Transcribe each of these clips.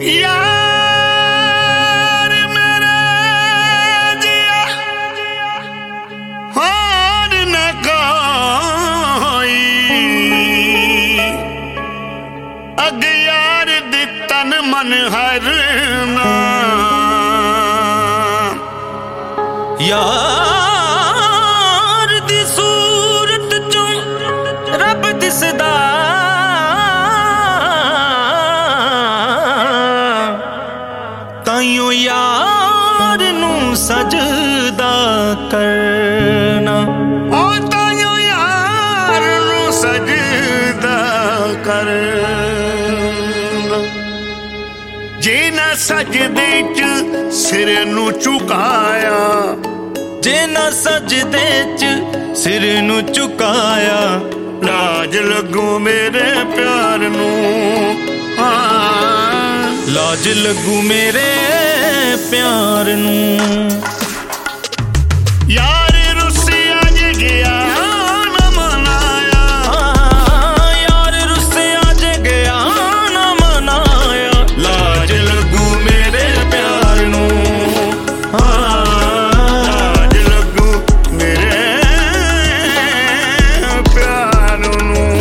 यार मेरा जिया हार न कोई अग यार दी तन मन हर ना यार दी सूरत चों रब दिसदा ताइयों यार नू सजदा करना ओ ताइयों यार नू सजदा करना जे ना सजदे च सिर नू झुकाया जे ना सजदे च सिर नू झुकाया लाज लगू मेरे प्यार नू लाज लगू मेरे प्यार नू यार रुस्से अज गया न मनाया यार रुस्से अज गया न मनाया लाज लगू मेरे प्यार नू लाज लगू मेरे प्यार नू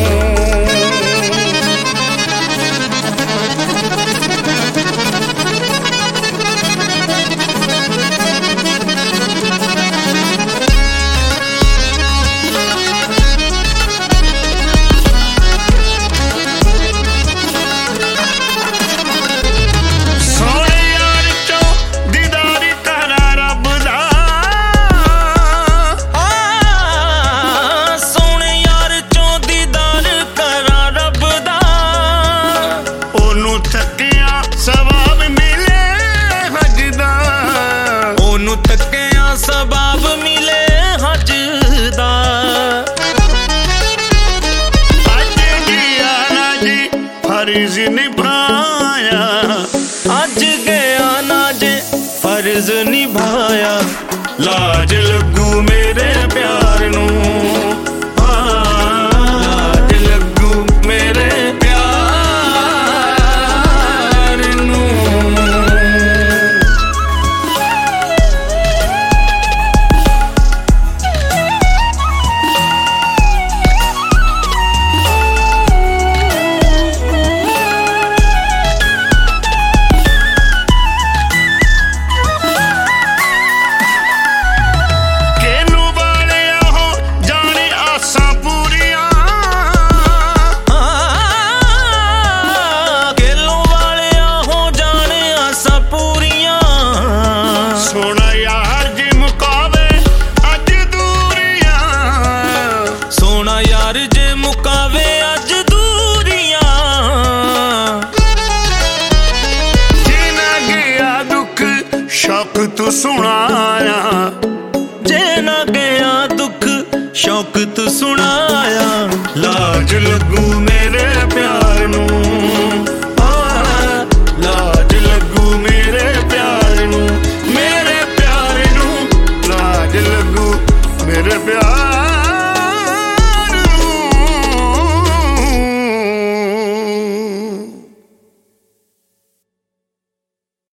सबाब मिले हज दा अज जिया ना जी फर्ज निभाया अज